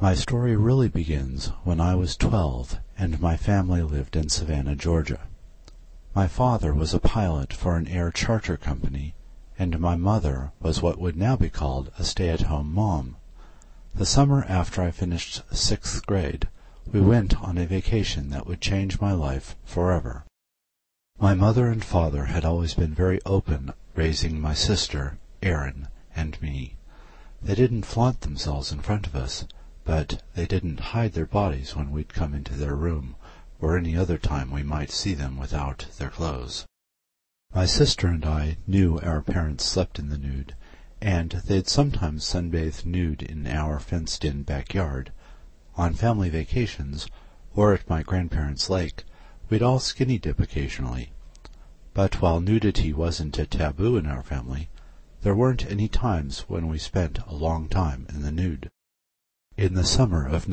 My story really begins when I was 12 and my family lived in Savannah, Georgia. My father was a pilot for an air charter company, and my mother was what would now be called a stay-at-home mom. The summer after I finished 6th grade, we went on a vacation that would change my life forever. My mother and father had always been very open, raising my sister, Erin, and me. They didn't flaunt themselves in front of us, but they didn't hide their bodies when we'd come into their room, or any other time we might see them without their clothes. My sister and I knew our parents slept in the nude, and they'd sometimes sunbathe nude in our fenced-in backyard. On family vacations, or at my grandparents' lake, we'd all skinny dip occasionally. But while nudity wasn't a taboo in our family, there weren't any times when we spent a long time in the nude. In the summer of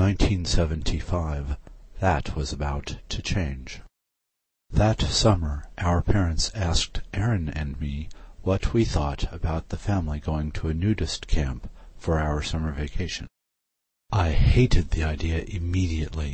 1975, that was about to change. That summer, our parents asked Erin and me what we thought about the family going to a nudist camp for our summer vacation. I hated the idea immediately.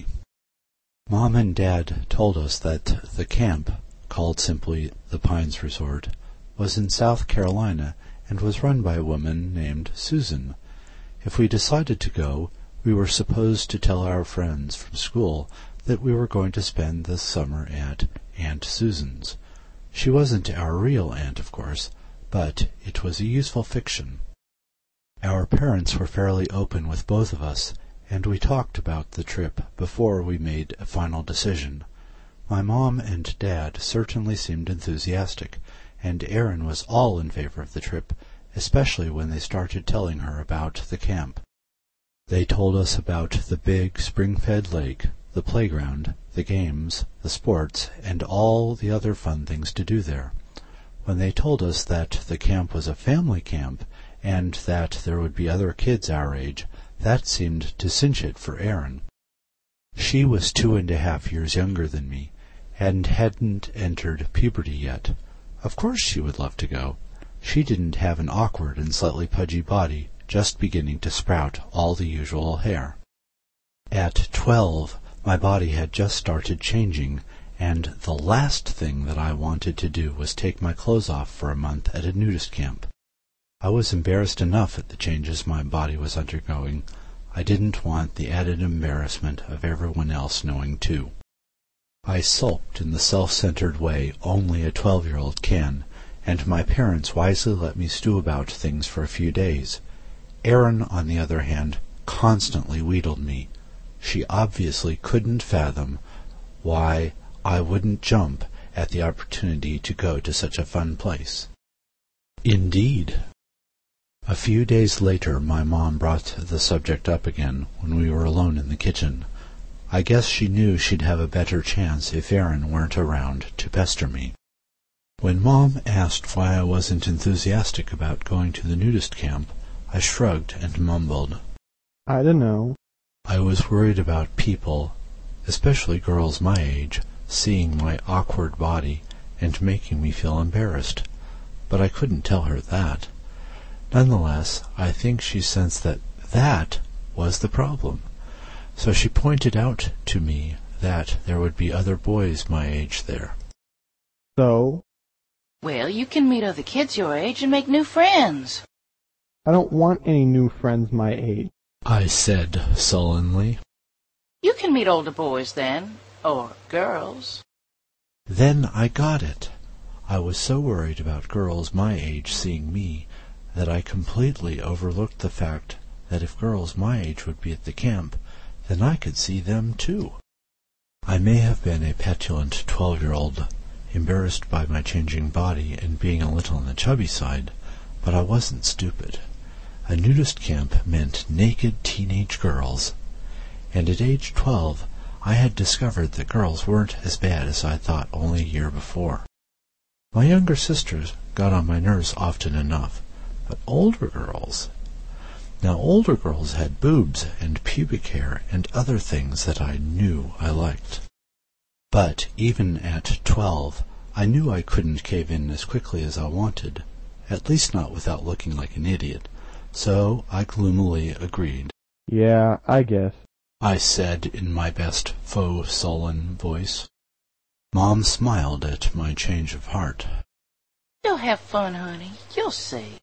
Mom and Dad told us that the camp, called simply the Pines Resort, was in South Carolina and was run by a woman named Susan. If we decided to go, we were supposed to tell our friends from school that we were going to spend the summer at Aunt Susan's. She wasn't our real aunt, of course, but it was a useful fiction. Our parents were fairly open with both of us, and we talked about the trip before we made a final decision. My mom and Dad certainly seemed enthusiastic, and Erin was all in favor of the trip, especially when they started telling her about the camp. They told us about the big spring-fed lake, the playground, the games, the sports, and all the other fun things to do there. When they told us that the camp was a family camp, and that there would be other kids our age, that seemed to cinch it for Erin. She was 2.5 years younger than me, and hadn't entered puberty yet. Of course she would love to go. She didn't have an awkward and slightly pudgy body, just beginning to sprout all the usual hair. At 12, my body had just started changing, and the last thing that I wanted to do was take my clothes off for a month at a nudist camp. I was embarrassed enough at the changes my body was undergoing. I didn't want the added embarrassment of everyone else knowing too. I sulked in the self-centered way only a 12-year-old can, and my parents wisely let me stew about things for a few days. Erin, on the other hand, constantly wheedled me. She obviously couldn't fathom why I wouldn't jump at the opportunity to go to such a fun place. Indeed. A few days later my mom brought the subject up again when we were alone in the kitchen. I guess she knew she'd have a better chance if Erin weren't around to pester me. When Mom asked why I wasn't enthusiastic about going to the nudist camp, I shrugged and mumbled, "I don't know." I was worried about people, especially girls my age, seeing my awkward body and making me feel embarrassed, but I couldn't tell her that. Nonetheless, I think she sensed that that was the problem, so she pointed out to me that there would be other boys my age there. So? Well, you can meet other kids your age and make new friends. I don't want any new friends my age, I said sullenly. You can meet older boys then, or girls. Then I got it. I was so worried about girls my age seeing me that I completely overlooked the fact that if girls my age would be at the camp, then I could see them too. I may have been a petulant 12-year-old, embarrassed by my changing body and being a little on the chubby side, but I wasn't stupid. A nudist camp meant naked teenage girls, and at age 12 I had discovered that girls weren't as bad as I thought only a year before. My younger sisters got on my nerves often enough, but older girls... Now, older girls had boobs and pubic hair and other things that I knew I liked. But even at 12, I knew I couldn't cave in as quickly as I wanted, at least not without looking like an idiot, so I gloomily agreed. Yeah, I guess. I said in my best faux sullen voice. Mom smiled at my change of heart. You'll have fun, honey. You'll see.